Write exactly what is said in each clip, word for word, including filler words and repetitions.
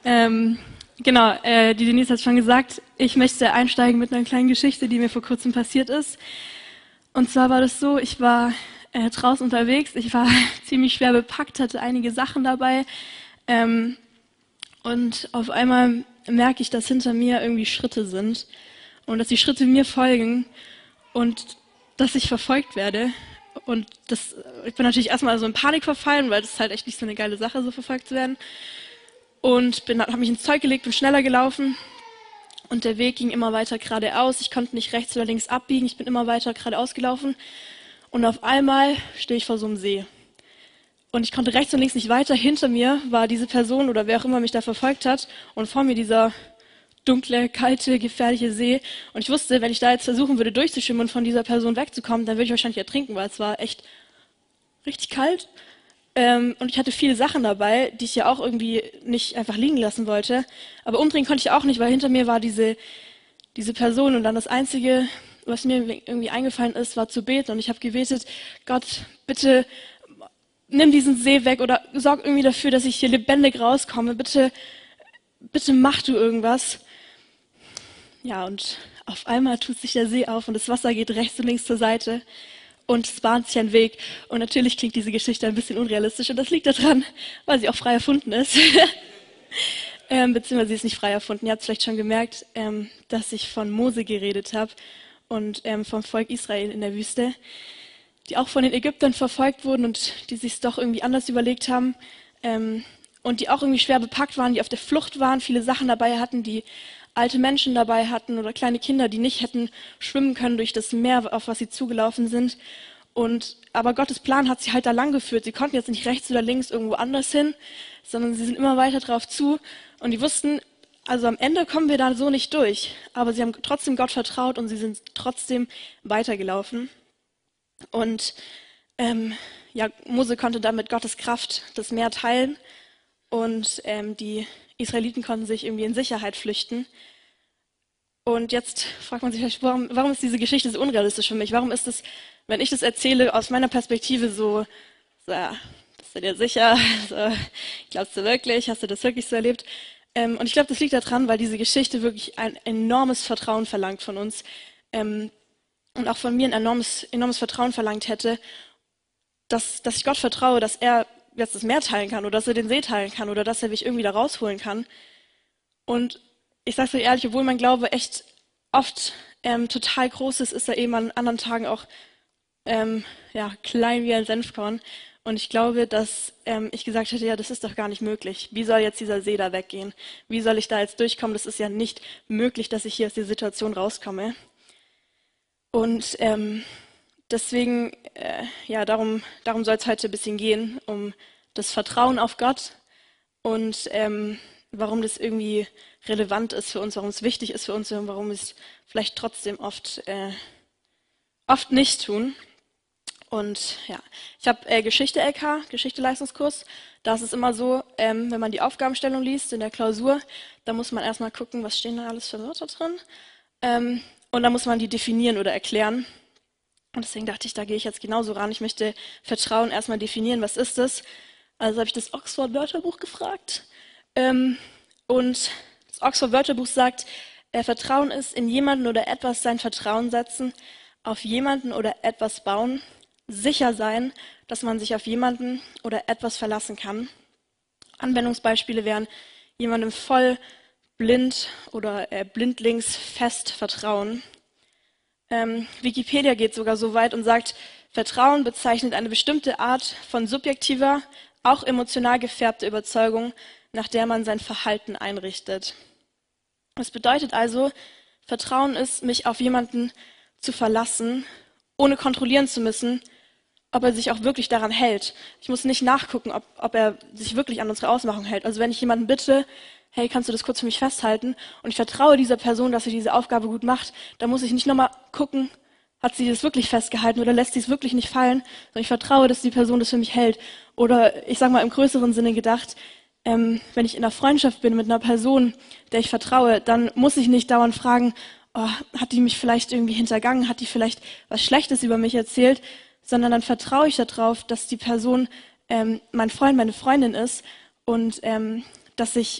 Ähm, genau, äh, die Denise hat schon gesagt, ich möchte einsteigen mit einer kleinen Geschichte, die mir vor kurzem passiert ist. Und zwar war das so, ich war äh, draußen unterwegs, ich war ziemlich schwer bepackt, hatte einige Sachen dabei. Ähm, und auf einmal merke ich, dass hinter mir irgendwie Schritte sind und dass die Schritte mir folgen und dass ich verfolgt werde. Und das, ich bin natürlich erstmal so in Panik verfallen, weil das ist halt echt nicht so eine geile Sache, so verfolgt zu werden. Und habe mich ins Zeug gelegt, bin schneller gelaufen und der Weg ging immer weiter geradeaus. Ich konnte nicht rechts oder links abbiegen, ich bin immer weiter geradeaus gelaufen und auf einmal stehe ich vor so einem See. Und ich konnte rechts und links nicht weiter. Hinter mir war diese Person oder wer auch immer mich da verfolgt hat und vor mir dieser dunkle, kalte, gefährliche See. Und ich wusste, wenn ich da jetzt versuchen würde durchzuschwimmen und von dieser Person wegzukommen, dann würde ich wahrscheinlich ertrinken, weil es war echt richtig kalt. Ähm, und ich hatte viele Sachen dabei, die ich ja auch irgendwie nicht einfach liegen lassen wollte. Aber umdrehen konnte ich auch nicht, weil hinter mir war diese, diese Person. Und dann das Einzige, was mir irgendwie eingefallen ist, war zu beten. Und ich habe gebetet, Gott, bitte nimm diesen See weg oder sorg irgendwie dafür, dass ich hier lebendig rauskomme. Bitte, bitte mach du irgendwas. Ja, und auf einmal tut sich der See auf und das Wasser geht rechts und links zur Seite. Und es bahnt sich ein Weg. Und natürlich klingt diese Geschichte ein bisschen unrealistisch. Und das liegt daran, weil sie auch frei erfunden ist. ähm, beziehungsweise sie ist nicht frei erfunden. Ihr habt vielleicht schon gemerkt, ähm, dass ich von Mose geredet habe und ähm, vom Volk Israel in der Wüste, die auch von den Ägyptern verfolgt wurden und die sich es doch irgendwie anders überlegt haben. Ähm, und die auch irgendwie schwer bepackt waren, die auf der Flucht waren, viele Sachen dabei hatten, die alte Menschen dabei hatten oder kleine Kinder, die nicht hätten schwimmen können durch das Meer, auf was sie zugelaufen sind. Und, aber Gottes Plan hat sie halt da lang geführt. Sie konnten jetzt nicht rechts oder links irgendwo anders hin, sondern sie sind immer weiter drauf zu. Und die wussten, also am Ende kommen wir da so nicht durch. Aber sie haben trotzdem Gott vertraut und sie sind trotzdem weitergelaufen. Und ähm, ja, Mose konnte dann mit Gottes Kraft das Meer teilen. Und ähm, die Israeliten konnten sich irgendwie in Sicherheit flüchten. Und jetzt fragt man sich vielleicht, warum, warum ist diese Geschichte so unrealistisch für mich? Warum ist es, wenn ich das erzähle, aus meiner Perspektive so, so ja, bist du dir sicher? So, glaubst du wirklich? Hast du das wirklich so erlebt? Ähm, und ich glaube, das liegt daran, weil diese Geschichte wirklich ein enormes Vertrauen verlangt von uns. Ähm, und auch von mir ein enormes, enormes Vertrauen verlangt hätte, dass, dass ich Gott vertraue, dass er jetzt das Meer teilen kann oder dass er den See teilen kann oder dass er mich irgendwie da rausholen kann. Und ich sage es euch ehrlich, obwohl mein Glaube echt oft ähm, total groß ist, ist er eben an anderen Tagen auch ähm, ja, klein wie ein Senfkorn. Und ich glaube, dass ähm, ich gesagt hätte, ja, das ist doch gar nicht möglich. Wie soll jetzt dieser See da weggehen? Wie soll ich da jetzt durchkommen? Das ist ja nicht möglich, dass ich hier aus der Situation rauskomme. Und ähm, deswegen, äh, ja, darum, darum soll es heute ein bisschen gehen, um das Vertrauen auf Gott und ähm, warum das irgendwie relevant ist für uns, warum es wichtig ist für uns und warum wir es vielleicht trotzdem oft, äh, oft nicht tun. Und ja, ich habe äh, Geschichte-L K, Geschichte-Leistungskurs. Da ist es immer so, ähm, wenn man die Aufgabenstellung liest in der Klausur, da muss man erstmal gucken, was stehen da alles für Wörter drin. Ähm, und dann muss man die definieren oder erklären. Und deswegen dachte ich, da gehe ich jetzt genauso ran. Ich möchte Vertrauen erstmal definieren, was ist das? Also habe ich das Oxford-Wörterbuch gefragt. Ähm, und das Oxford-Wörterbuch sagt, äh, Vertrauen ist in jemanden oder etwas sein Vertrauen setzen, auf jemanden oder etwas bauen, sicher sein, dass man sich auf jemanden oder etwas verlassen kann. Anwendungsbeispiele wären jemandem voll blind oder äh, blindlings fest vertrauen. Ähm, Wikipedia geht sogar so weit und sagt, Vertrauen bezeichnet eine bestimmte Art von subjektiver, auch emotional gefärbter Überzeugung, nach der man sein Verhalten einrichtet. Das bedeutet also, Vertrauen ist, mich auf jemanden zu verlassen, ohne kontrollieren zu müssen, ob er sich auch wirklich daran hält. Ich muss nicht nachgucken, ob, ob er sich wirklich an unsere Ausmachung hält. Also wenn ich jemanden bitte, hey, kannst du das kurz für mich festhalten? Und ich vertraue dieser Person, dass sie diese Aufgabe gut macht, dann muss ich nicht nochmal gucken, hat sie das wirklich festgehalten oder lässt sie es wirklich nicht fallen, sondern ich vertraue, dass die Person das für mich hält. Oder ich sage mal im größeren Sinne gedacht, ähm, wenn ich in einer Freundschaft bin mit einer Person, der ich vertraue, dann muss ich nicht dauernd fragen, oh, hat die mich vielleicht irgendwie hintergangen, hat die vielleicht was Schlechtes über mich erzählt, sondern dann vertraue ich darauf, dass die Person ähm, mein Freund, meine Freundin ist und ähm, dass ich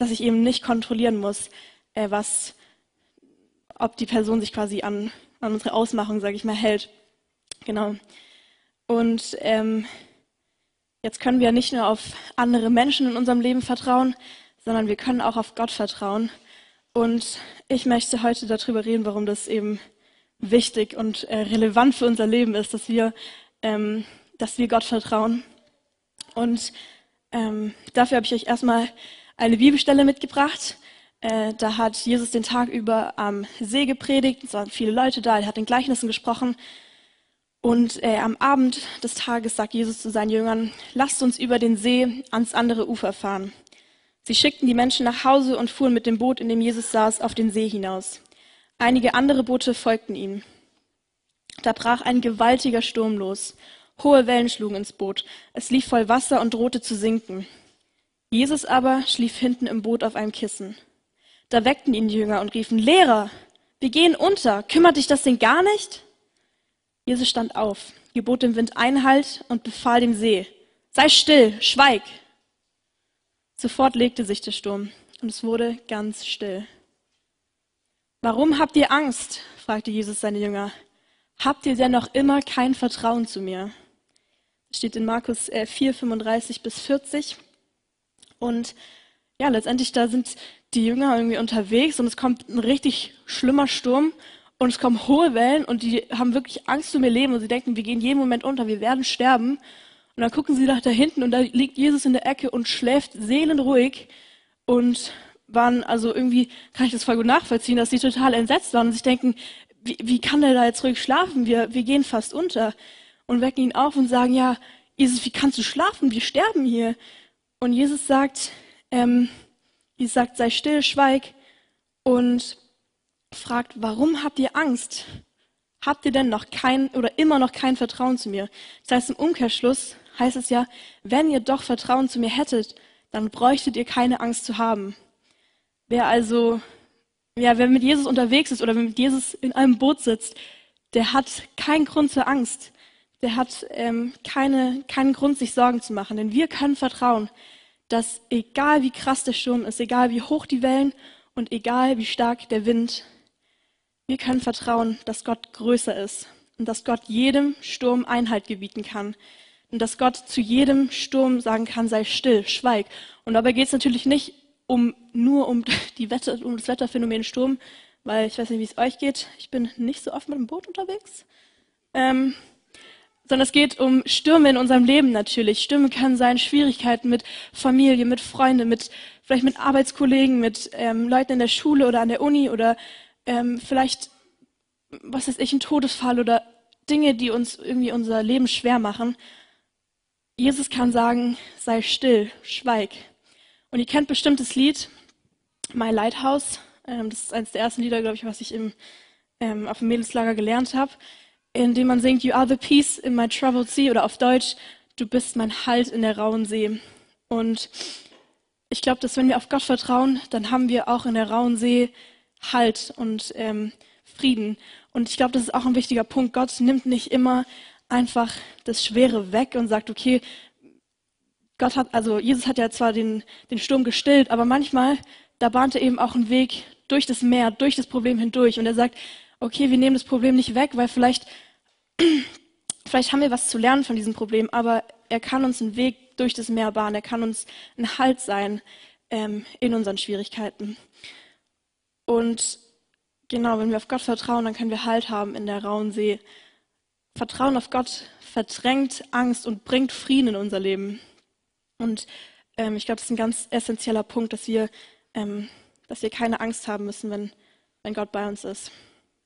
dass ich eben nicht kontrollieren muss, äh, was, ob die Person sich quasi an, an unsere Ausmachung, sage ich mal, hält. Genau. Und ähm, jetzt können wir nicht nur auf andere Menschen in unserem Leben vertrauen, sondern wir können auch auf Gott vertrauen. Und ich möchte heute darüber reden, warum das eben wichtig und äh, relevant für unser Leben ist, dass wir, ähm, dass wir Gott vertrauen. Und ähm, dafür habe ich euch erstmal eine Bibelstelle mitgebracht. Äh, da hat Jesus den Tag über am See gepredigt. Es waren viele Leute da, er hat in Gleichnissen gesprochen. Und äh, am Abend des Tages sagt Jesus zu seinen Jüngern, lasst uns über den See ans andere Ufer fahren. Sie schickten die Menschen nach Hause und fuhren mit dem Boot, in dem Jesus saß, auf den See hinaus. Einige andere Boote folgten ihm. Da brach ein gewaltiger Sturm los. Hohe Wellen schlugen ins Boot. Es lief voll Wasser und drohte zu sinken. Jesus aber schlief hinten im Boot auf einem Kissen. Da weckten ihn die Jünger und riefen, Lehrer, wir gehen unter. Kümmert dich das denn gar nicht? Jesus stand auf, gebot dem Wind Einhalt und befahl dem See, sei still, schweig. Sofort legte sich der Sturm und es wurde ganz still. Warum habt ihr Angst? Fragte Jesus seine Jünger. Habt ihr denn noch immer kein Vertrauen zu mir? Das steht in Markus vier, fünfunddreißig bis vierzig. Und ja, letztendlich da sind die Jünger irgendwie unterwegs und es kommt ein richtig schlimmer Sturm und es kommen hohe Wellen und die haben wirklich Angst um ihr Leben und sie denken, wir gehen jeden Moment unter, wir werden sterben. Und dann gucken sie nach da hinten und da liegt Jesus in der Ecke und schläft seelenruhig und waren, also irgendwie kann ich das voll gut nachvollziehen, dass sie total entsetzt waren und sich denken, wie, wie kann der da jetzt ruhig schlafen? Wir, wir gehen fast unter. Und wecken ihn auf und sagen, ja, Jesus, wie kannst du schlafen? Wir sterben hier. Und Jesus sagt, ähm, Jesus sagt, sei still, schweig und fragt, warum habt ihr Angst? Habt ihr denn noch kein oder immer noch kein Vertrauen zu mir? Das heißt, im Umkehrschluss heißt es ja, wenn ihr doch Vertrauen zu mir hättet, dann bräuchtet ihr keine Angst zu haben. Wer also, ja, wer mit Jesus unterwegs ist oder wer mit Jesus in einem Boot sitzt, der hat keinen Grund zur Angst. Der hat ähm, keine, keinen Grund, sich Sorgen zu machen. Denn wir können vertrauen, dass egal wie krass der Sturm ist, egal wie hoch die Wellen und egal wie stark der Wind, wir können vertrauen, dass Gott größer ist und dass Gott jedem Sturm Einhalt gebieten kann. Und dass Gott zu jedem Sturm sagen kann, sei still, schweig. Und dabei geht es natürlich nicht um nur um, die Wetter, um das Wetterphänomen Sturm, weil ich weiß nicht, wie es euch geht. Ich bin nicht so oft mit dem Boot unterwegs. Ähm, sondern es geht um Stürme in unserem Leben natürlich. Stürme können sein Schwierigkeiten mit Familie, mit Freunden, mit vielleicht mit Arbeitskollegen, mit ähm, Leuten in der Schule oder an der Uni oder ähm, vielleicht, was weiß ich, ein Todesfall oder Dinge, die uns irgendwie unser Leben schwer machen. Jesus kann sagen, sei still, schweig. Und ihr kennt bestimmt das Lied My Lighthouse. Ähm, das ist eines der ersten Lieder, glaube ich, was ich im, ähm, auf dem Mädelslager gelernt habe, in dem man singt, You are the peace in my troubled sea, oder auf Deutsch, du bist mein Halt in der rauen See. Und ich glaube, dass wenn wir auf Gott vertrauen, dann haben wir auch in der rauen See Halt und ähm, Frieden. Und ich glaube, das ist auch ein wichtiger Punkt. Gott nimmt nicht immer einfach das Schwere weg und sagt, okay, Gott hat, also Jesus hat ja zwar den, den Sturm gestillt, aber manchmal, da bahnt er eben auch einen Weg durch das Meer, durch das Problem hindurch. Und er sagt, okay, wir nehmen das Problem nicht weg, weil vielleicht, vielleicht haben wir was zu lernen von diesem Problem, aber er kann uns einen Weg durch das Meer bahnen, er kann uns ein Halt sein ähm, in unseren Schwierigkeiten. Und genau, wenn wir auf Gott vertrauen, dann können wir Halt haben in der rauen See. Vertrauen auf Gott verdrängt Angst und bringt Frieden in unser Leben. Und ähm, ich glaube, das ist ein ganz essentieller Punkt, dass wir, ähm, dass wir keine Angst haben müssen, wenn, wenn Gott bei uns ist.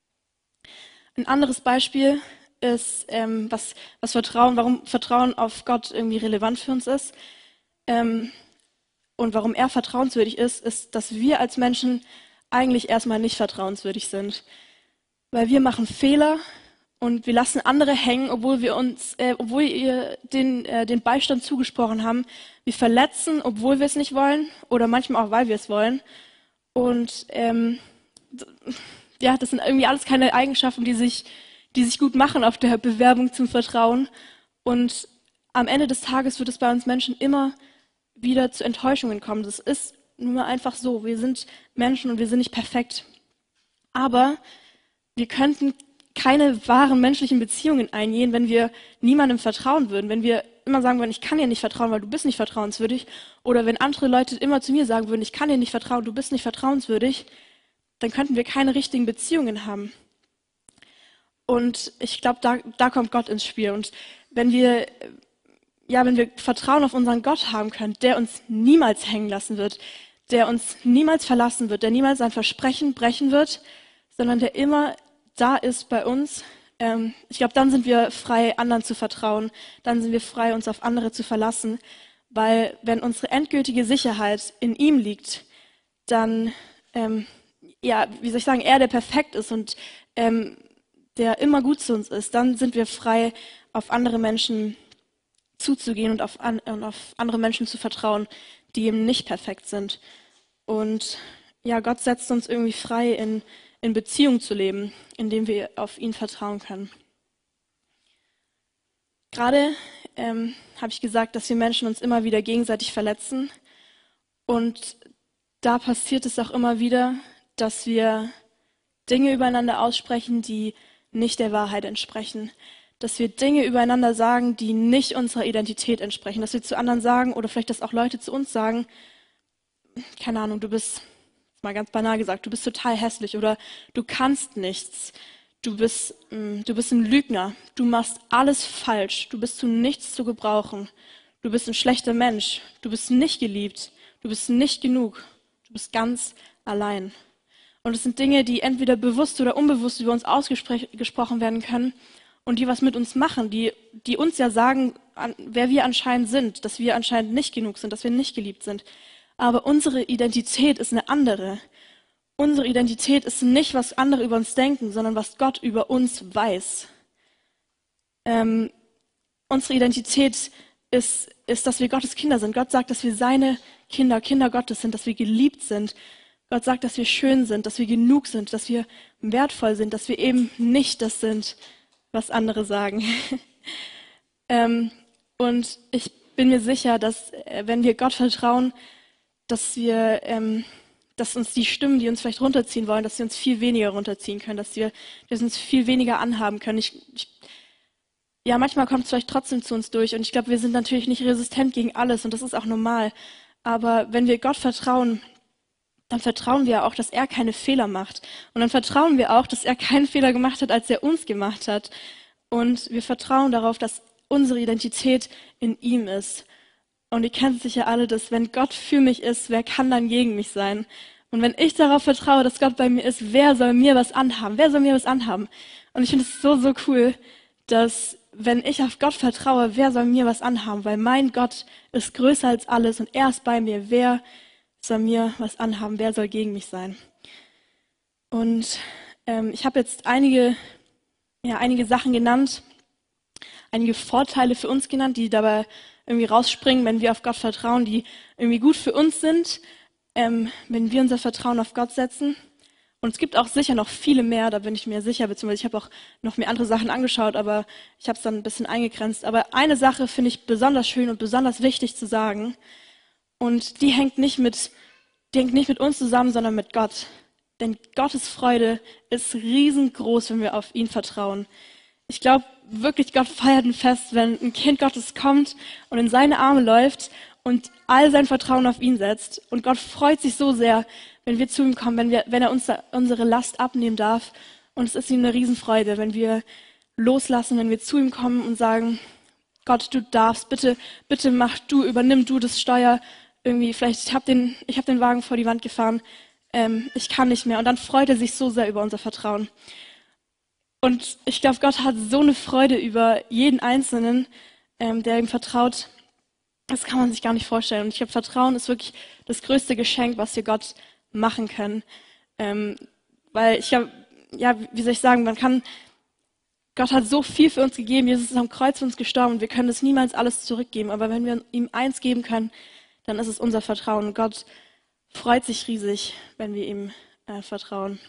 Ein anderes Beispiel ist, ähm, was, was Vertrauen, warum Vertrauen auf Gott irgendwie relevant für uns ist ähm, und warum er vertrauenswürdig ist, ist, dass wir als Menschen eigentlich erstmal nicht vertrauenswürdig sind. Weil wir machen Fehler und wir lassen andere hängen, obwohl wir uns, äh, obwohl ihr den, äh, den Beistand zugesprochen haben. Wir verletzen, obwohl wir es nicht wollen oder manchmal auch, weil wir es wollen. Und ähm, ja, das sind irgendwie alles keine Eigenschaften, die sich, die sich gut machen auf der Bewerbung zum Vertrauen. Und am Ende des Tages wird es bei uns Menschen immer wieder zu Enttäuschungen kommen. Das ist nun mal einfach so. Wir sind Menschen und wir sind nicht perfekt. Aber wir könnten keine wahren menschlichen Beziehungen eingehen, wenn wir niemandem vertrauen würden. Wenn wir immer sagen würden, ich kann dir nicht vertrauen, weil du bist nicht vertrauenswürdig. Oder wenn andere Leute immer zu mir sagen würden, ich kann dir nicht vertrauen, du bist nicht vertrauenswürdig, dann könnten wir keine richtigen Beziehungen haben. Und ich glaube, da, da kommt Gott ins Spiel. Und wenn wir, ja, wenn wir Vertrauen auf unseren Gott haben können, der uns niemals hängen lassen wird, der uns niemals verlassen wird, der niemals ein Versprechen brechen wird, sondern der immer da ist bei uns, ähm, ich glaube, dann sind wir frei, anderen zu vertrauen. Dann sind wir frei, uns auf andere zu verlassen. Weil wenn unsere endgültige Sicherheit in ihm liegt, dann, ähm, ja, wie soll ich sagen, er, der perfekt ist und ähm, der immer gut zu uns ist, dann sind wir frei, auf andere Menschen zuzugehen und auf, an, und auf andere Menschen zu vertrauen, die eben nicht perfekt sind. Und ja, Gott setzt uns irgendwie frei, in, in Beziehung zu leben, indem wir auf ihn vertrauen können. Gerade ähm, habe ich gesagt, dass wir Menschen uns immer wieder gegenseitig verletzen. Und da passiert es auch immer wieder, dass wir Dinge übereinander aussprechen, die nicht der Wahrheit entsprechen. Dass wir Dinge übereinander sagen, die nicht unserer Identität entsprechen. Dass wir zu anderen sagen, oder vielleicht, dass auch Leute zu uns sagen, keine Ahnung, du bist, mal ganz banal gesagt, du bist total hässlich oder du kannst nichts. Du bist, mh, du bist ein Lügner. Du machst alles falsch. Du bist zu nichts zu gebrauchen. Du bist ein schlechter Mensch. Du bist nicht geliebt. Du bist nicht genug. Du bist ganz allein. Und es sind Dinge, die entweder bewusst oder unbewusst über uns ausgesprochen werden können und die was mit uns machen, die, die uns ja sagen, an, wer wir anscheinend sind, dass wir anscheinend nicht genug sind, dass wir nicht geliebt sind. Aber unsere Identität ist eine andere. Unsere Identität ist nicht, was andere über uns denken, sondern was Gott über uns weiß. Ähm, unsere Identität ist, ist, dass wir Gottes Kinder sind. Gott sagt, dass wir seine Kinder, Kinder Gottes sind, dass wir geliebt sind. Gott sagt, dass wir schön sind, dass wir genug sind, dass wir wertvoll sind, dass wir eben nicht das sind, was andere sagen. ähm, und ich bin mir sicher, dass äh, wenn wir Gott vertrauen, dass wir, ähm, dass uns die Stimmen, die uns vielleicht runterziehen wollen, dass sie uns viel weniger runterziehen können, dass wir, dass wir uns viel weniger anhaben können. Ich, ich, ja, manchmal kommt es vielleicht trotzdem zu uns durch und ich glaube, wir sind natürlich nicht resistent gegen alles und das ist auch normal. Aber wenn wir Gott vertrauen, dann vertrauen wir auch, dass er keine Fehler macht. Und dann vertrauen wir auch, dass er keinen Fehler gemacht hat, als er uns gemacht hat. Und wir vertrauen darauf, dass unsere Identität in ihm ist. Und ihr kennt sicher alle, dass wenn Gott für mich ist, wer kann dann gegen mich sein? Und wenn ich darauf vertraue, dass Gott bei mir ist, wer soll mir was anhaben? Wer soll mir was anhaben? Und ich finde es so, so cool, dass wenn ich auf Gott vertraue, wer soll mir was anhaben? Weil mein Gott ist größer als alles und er ist bei mir. Wer soll mir was anhaben? Wer soll gegen mich sein? Und ähm, ich habe jetzt einige, ja, einige Sachen genannt, einige Vorteile für uns genannt, die dabei irgendwie rausspringen, wenn wir auf Gott vertrauen, die irgendwie gut für uns sind, ähm, wenn wir unser Vertrauen auf Gott setzen. Und es gibt auch sicher noch viele mehr, da bin ich mir sicher, beziehungsweise ich habe auch noch mehr andere Sachen angeschaut, aber ich habe es dann ein bisschen eingegrenzt. Aber eine Sache finde ich besonders schön und besonders wichtig zu sagen. Und die hängt nicht mit, die hängt nicht mit uns zusammen, sondern mit Gott. Denn Gottes Freude ist riesengroß, wenn wir auf ihn vertrauen. Ich glaube wirklich, Gott feiert ein Fest, wenn ein Kind Gottes kommt und in seine Arme läuft und all sein Vertrauen auf ihn setzt. Und Gott freut sich so sehr, wenn wir zu ihm kommen, wenn wir, wenn er uns da unsere Last abnehmen darf. Und es ist ihm eine Riesenfreude, wenn wir loslassen, wenn wir zu ihm kommen und sagen, Gott, du darfst, bitte, bitte mach du, übernimm du das Steuer. Irgendwie, vielleicht, ich habe den, ich habe den Wagen vor die Wand gefahren, ähm, ich kann nicht mehr. Und dann freut er sich so sehr über unser Vertrauen. Und ich glaube, Gott hat so eine Freude über jeden Einzelnen, ähm, der ihm vertraut. Das kann man sich gar nicht vorstellen. Und ich glaube, Vertrauen ist wirklich das größte Geschenk, was wir Gott machen können. Ähm, weil ich glaube, ja, wie soll ich sagen, man kann, Gott hat so viel für uns gegeben, Jesus ist am Kreuz für uns gestorben und wir können das niemals alles zurückgeben. Aber wenn wir ihm eins geben können, dann ist es unser Vertrauen. Und Gott freut sich riesig, wenn wir ihm äh, vertrauen.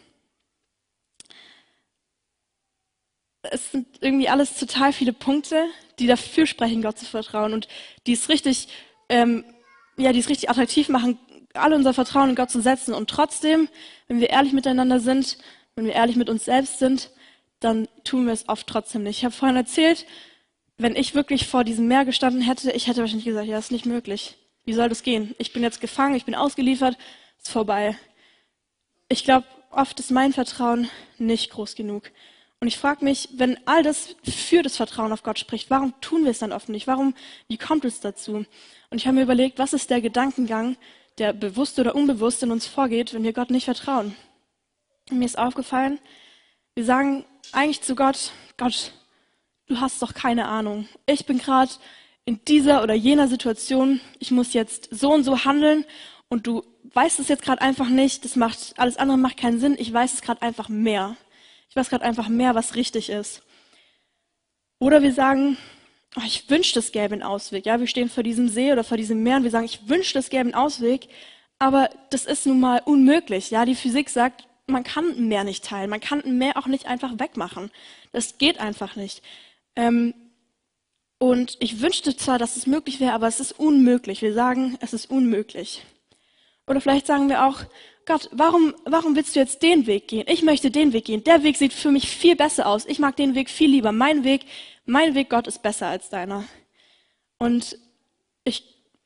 Es sind irgendwie alles total viele Punkte, die dafür sprechen, Gott zu vertrauen und die es richtig, ähm, ja, die es richtig attraktiv machen, alle unser Vertrauen in Gott zu setzen. Und trotzdem, wenn wir ehrlich miteinander sind, wenn wir ehrlich mit uns selbst sind, dann tun wir es oft trotzdem nicht. Ich habe vorhin erzählt, wenn ich wirklich vor diesem Meer gestanden hätte, ich hätte wahrscheinlich gesagt, ja, das ist nicht möglich. Wie soll das gehen? Ich bin jetzt gefangen, ich bin ausgeliefert, ist vorbei. Ich glaube, oft ist mein Vertrauen nicht groß genug. Und ich frage mich, wenn all das für das Vertrauen auf Gott spricht, warum tun wir es dann oft nicht? Warum, wie kommt es dazu? Und ich habe mir überlegt, was ist der Gedankengang, der bewusst oder unbewusst in uns vorgeht, wenn wir Gott nicht vertrauen? Und mir ist aufgefallen, wir sagen eigentlich zu Gott, Gott, du hast doch keine Ahnung. Ich bin gerade in dieser oder jener Situation, ich muss jetzt so und so handeln und du weißt es jetzt gerade einfach nicht, das macht, alles andere macht keinen Sinn, ich weiß es gerade einfach mehr. Ich weiß gerade einfach mehr, was richtig ist. Oder wir sagen, oh, ich wünschte, es gäbe einen Ausweg. Ja, wir stehen vor diesem See oder vor diesem Meer und wir sagen, ich wünschte, es gäbe einen Ausweg, aber das ist nun mal unmöglich. Ja, die Physik sagt, man kann ein Meer nicht teilen, man kann ein Meer auch nicht einfach wegmachen. Das geht einfach nicht. Ähm, und ich wünschte zwar, dass es möglich wäre, aber es ist unmöglich. Wir sagen, es ist unmöglich. Oder vielleicht sagen wir auch, Gott, warum, warum willst du jetzt den Weg gehen? Ich möchte den Weg gehen. Der Weg sieht für mich viel besser aus. Ich mag den Weg viel lieber. Mein Weg, mein Weg, Gott, ist besser als deiner. Und ich,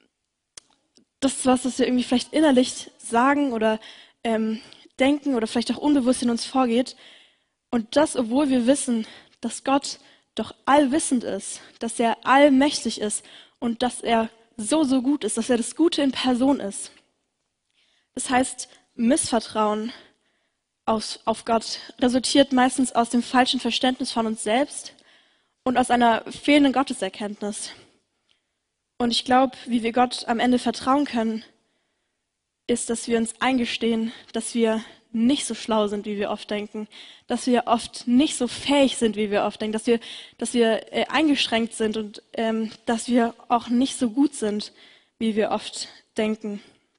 das ist was, was wir irgendwie vielleicht innerlich sagen oder ähm, denken oder vielleicht auch unbewusst in uns vorgeht. Und das, obwohl wir wissen, dass Gott doch allwissend ist, dass er allmächtig ist und dass er so, so gut ist, dass er das Gute in Person ist. Das heißt, Missvertrauen auf, auf Gott resultiert meistens aus dem falschen Verständnis von uns selbst und aus einer fehlenden Gotteserkenntnis. Und ich glaube, wie wir Gott am Ende vertrauen können, ist, dass wir uns eingestehen, dass wir nicht so schlau sind, wie wir oft denken, dass wir oft nicht so fähig sind, wie wir oft denken, dass wir, dass wir äh, eingeschränkt sind und ähm, dass wir auch nicht so gut sind, wie wir oft denken.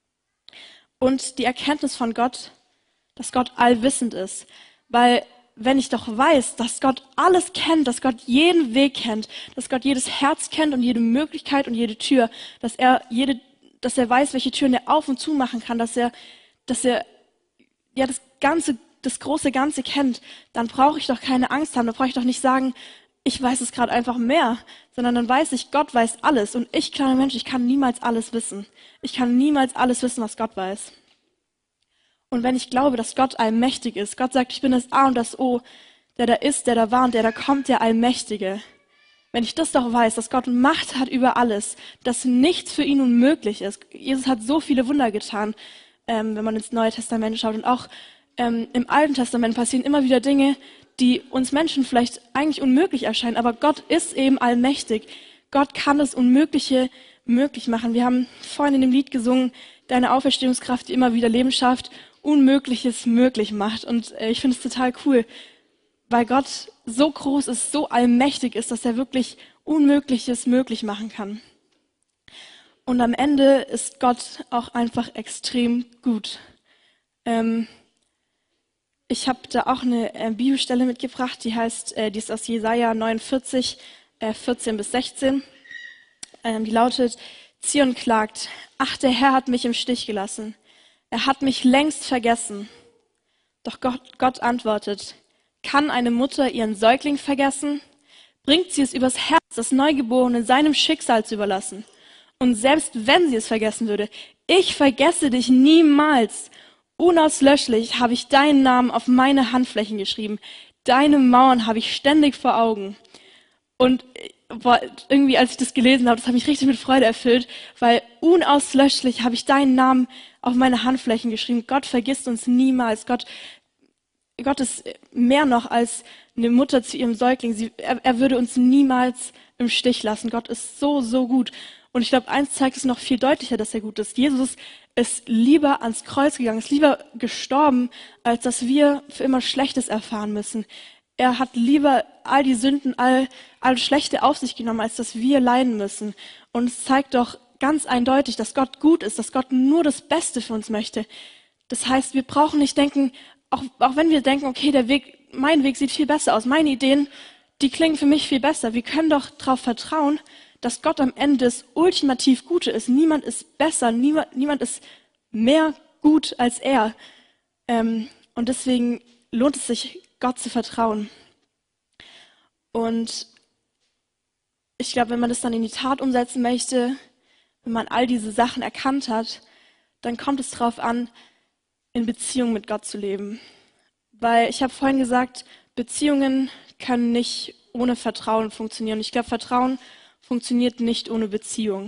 Und die Erkenntnis von Gott, dass Gott allwissend ist, weil wenn ich doch weiß, dass Gott alles kennt, dass Gott jeden Weg kennt, dass Gott jedes Herz kennt und jede Möglichkeit und jede Tür, dass er jede, dass er weiß, welche Türen er auf und zu machen kann, dass er, dass er ja das ganze, das große Ganze kennt, dann brauche ich doch keine Angst haben, dann brauche ich doch nicht sagen, ich weiß es gerade einfach mehr, sondern dann weiß ich, Gott weiß alles und ich, kleiner Mensch, ich kann niemals alles wissen. Ich kann niemals alles wissen, was Gott weiß. Und wenn ich glaube, dass Gott allmächtig ist, Gott sagt, ich bin das A und das O, der da ist, der da war und der da kommt, der Allmächtige. Wenn ich das doch weiß, dass Gott Macht hat über alles, dass nichts für ihn unmöglich ist. Jesus hat so viele Wunder getan, ähm, wenn man ins Neue Testament schaut. Und auch ähm, im Alten Testament passieren immer wieder Dinge, die uns Menschen vielleicht eigentlich unmöglich erscheinen. Aber Gott ist eben allmächtig. Gott kann das Unmögliche möglich machen. Wir haben vorhin in dem Lied gesungen, deine Auferstehungskraft, die immer wieder Leben schafft, Unmögliches möglich macht. Und äh, ich finde es total cool, weil Gott so groß ist, so allmächtig ist, dass er wirklich Unmögliches möglich machen kann. Und am Ende ist Gott auch einfach extrem gut. Ähm, ich habe da auch eine äh, Bibelstelle mitgebracht, die heißt, äh, die ist aus Jesaja neunundvierzig, äh, vierzehn bis sechzehn. Ähm, die lautet, Zion klagt, ach, der Herr hat mich im Stich gelassen. Er hat mich längst vergessen. Doch Gott, Gott antwortet, kann eine Mutter ihren Säugling vergessen? Bringt sie es übers Herz, das Neugeborene seinem Schicksal zu überlassen? Und selbst wenn sie es vergessen würde, ich vergesse dich niemals. Unauslöschlich habe ich deinen Namen auf meine Handflächen geschrieben. Deine Mauern habe ich ständig vor Augen. Und boah, irgendwie, als ich das gelesen habe, das hat mich richtig mit Freude erfüllt, weil unauslöschlich habe ich deinen Namen auf meine Handflächen geschrieben. Gott vergisst uns niemals. Gott, Gott ist mehr noch als eine Mutter zu ihrem Säugling. Sie, er, er würde uns niemals im Stich lassen. Gott ist so, so gut. Und ich glaube, eins zeigt es noch viel deutlicher, dass er gut ist. Jesus ist lieber ans Kreuz gegangen, ist lieber gestorben, als dass wir für immer Schlechtes erfahren müssen. Er hat lieber all die Sünden, all, all Schlechte auf sich genommen, als dass wir leiden müssen. Und es zeigt doch ganz eindeutig, dass Gott gut ist, dass Gott nur das Beste für uns möchte. Das heißt, wir brauchen nicht denken, auch, auch wenn wir denken, okay, der Weg, mein Weg sieht viel besser aus, meine Ideen, die klingen für mich viel besser. Wir können doch darauf vertrauen, dass Gott am Ende das ultimativ Gute ist. Niemand ist besser, niemand, niemand ist mehr gut als er. Ähm, und deswegen lohnt es sich, Gott zu vertrauen. Und ich glaube, wenn man das dann in die Tat umsetzen möchte, wenn man all diese Sachen erkannt hat, dann kommt es darauf an, in Beziehung mit Gott zu leben. Weil ich habe vorhin gesagt, Beziehungen können nicht ohne Vertrauen funktionieren. Ich glaube, Vertrauen funktioniert nicht ohne Beziehung.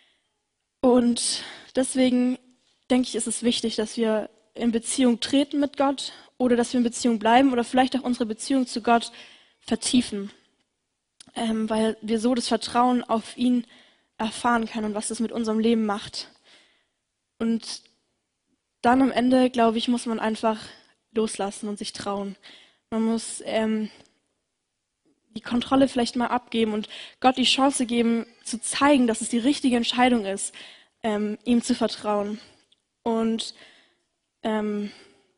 Und deswegen denke ich, ist es wichtig, dass wir in Beziehung treten mit Gott oder dass wir in Beziehung bleiben oder vielleicht auch unsere Beziehung zu Gott vertiefen, ähm, weil wir so das Vertrauen auf ihn erfahren können und was das mit unserem Leben macht. Und dann am Ende, glaube ich, muss man einfach loslassen und sich trauen. Man muss ähm, die Kontrolle vielleicht mal abgeben und Gott die Chance geben, zu zeigen, dass es die richtige Entscheidung ist, ähm, ihm zu vertrauen. Und ähm,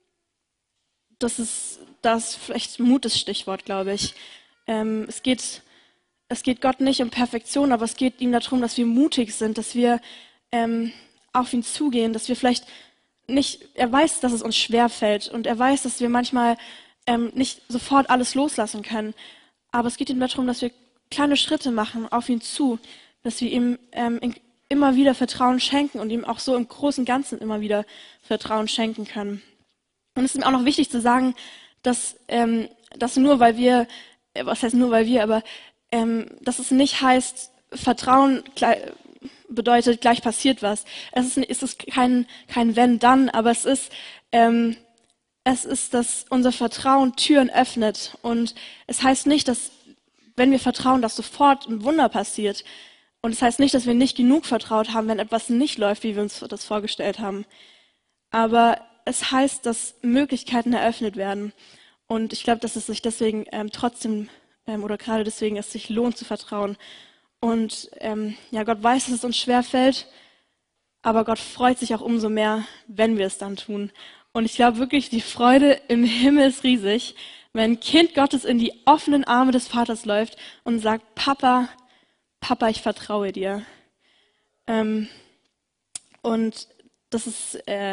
das ist das vielleicht Mut das Stichwort, glaube ich. Ähm, es geht, es geht Gott nicht um Perfektion, aber es geht ihm darum, dass wir mutig sind, dass wir ähm, auf ihn zugehen, dass wir vielleicht nicht, er weiß, dass es uns schwerfällt und er weiß, dass wir manchmal ähm, nicht sofort alles loslassen können. Aber es geht ihm darum, dass wir kleine Schritte machen auf ihn zu, dass wir ihm ähm, in, immer wieder Vertrauen schenken und ihm auch so im Großen und Ganzen immer wieder Vertrauen schenken können. Und es ist mir auch noch wichtig zu sagen, dass, ähm, dass nur weil wir, äh, was heißt nur weil wir, aber ähm, dass es nicht heißt, Vertrauen gleich, bedeutet, gleich passiert was. Es ist, es ist kein, kein Wenn-Dann, aber es ist, ähm, es ist, dass unser Vertrauen Türen öffnet. Und es heißt nicht, dass, wenn wir vertrauen, dass sofort ein Wunder passiert. Und es heißt nicht, dass wir nicht genug vertraut haben, wenn etwas nicht läuft, wie wir uns das vorgestellt haben. Aber es heißt, dass Möglichkeiten eröffnet werden. Und ich glaube, dass es sich deswegen ähm, trotzdem ähm, oder gerade deswegen es sich lohnt zu vertrauen. Und ähm, ja, Gott weiß, dass es uns schwerfällt, aber Gott freut sich auch umso mehr, wenn wir es dann tun. Und ich glaube wirklich, die Freude im Himmel ist riesig, wenn ein Kind Gottes in die offenen Arme des Vaters läuft und sagt, Papa, Papa, ich vertraue dir. Ähm, und das ist, äh,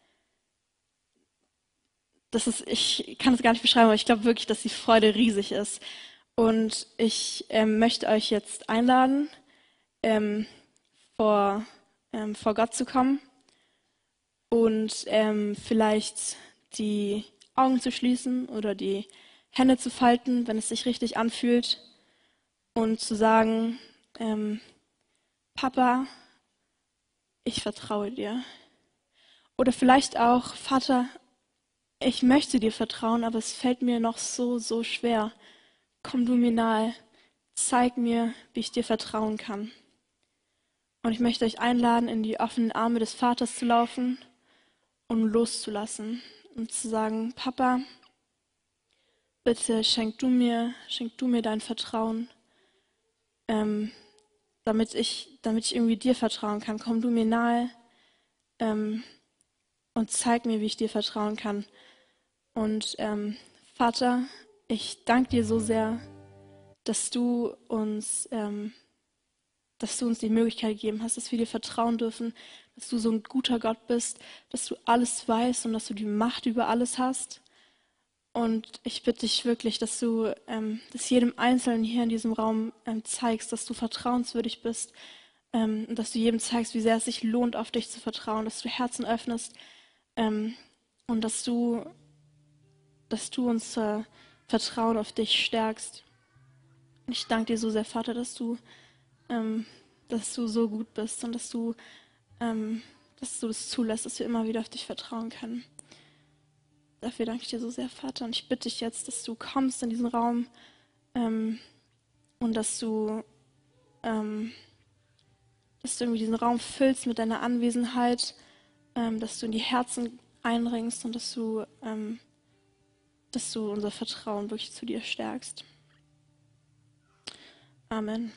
das ist, ich kann es gar nicht beschreiben, aber ich glaube wirklich, dass die Freude riesig ist. Und ich ähm, möchte euch jetzt einladen, ähm, vor, ähm, vor Gott zu kommen und ähm, vielleicht die Augen zu schließen oder die Hände zu falten, wenn es sich richtig anfühlt und zu sagen, ähm, Papa, ich vertraue dir. Oder vielleicht auch, Vater, ich möchte dir vertrauen, aber es fällt mir noch so, so schwer. Komm du mir nahe, zeig mir, wie ich dir vertrauen kann. Und ich möchte euch einladen, in die offenen Arme des Vaters zu laufen und loszulassen und zu sagen, Papa, bitte schenk du mir, schenk du mir dein Vertrauen, ähm, damit ich, damit ich irgendwie dir vertrauen kann. Komm du mir nahe ähm, und zeig mir, wie ich dir vertrauen kann. Und ähm, Vater, ich danke dir so sehr, dass du uns, ähm, dass du uns die Möglichkeit gegeben hast, dass wir dir vertrauen dürfen, dass du so ein guter Gott bist, dass du alles weißt und dass du die Macht über alles hast. Und ich bitte dich wirklich, dass du ähm, das jedem Einzelnen hier in diesem Raum ähm, zeigst, dass du vertrauenswürdig bist ähm, und dass du jedem zeigst, wie sehr es sich lohnt, auf dich zu vertrauen, dass du Herzen öffnest ähm, und dass du, dass du unser Vertrauen auf dich stärkst. Ich danke dir so sehr, Vater, dass du, ähm, dass du so gut bist und dass du, ähm, dass du das zulässt, dass wir immer wieder auf dich vertrauen können. Dafür danke ich dir so sehr, Vater. Und ich bitte dich jetzt, dass du kommst in diesen Raum ähm, und dass du, ähm, dass du irgendwie diesen Raum füllst mit deiner Anwesenheit, ähm, dass du in die Herzen einringst und dass du, ähm, dass du unser Vertrauen wirklich zu dir stärkst. Amen.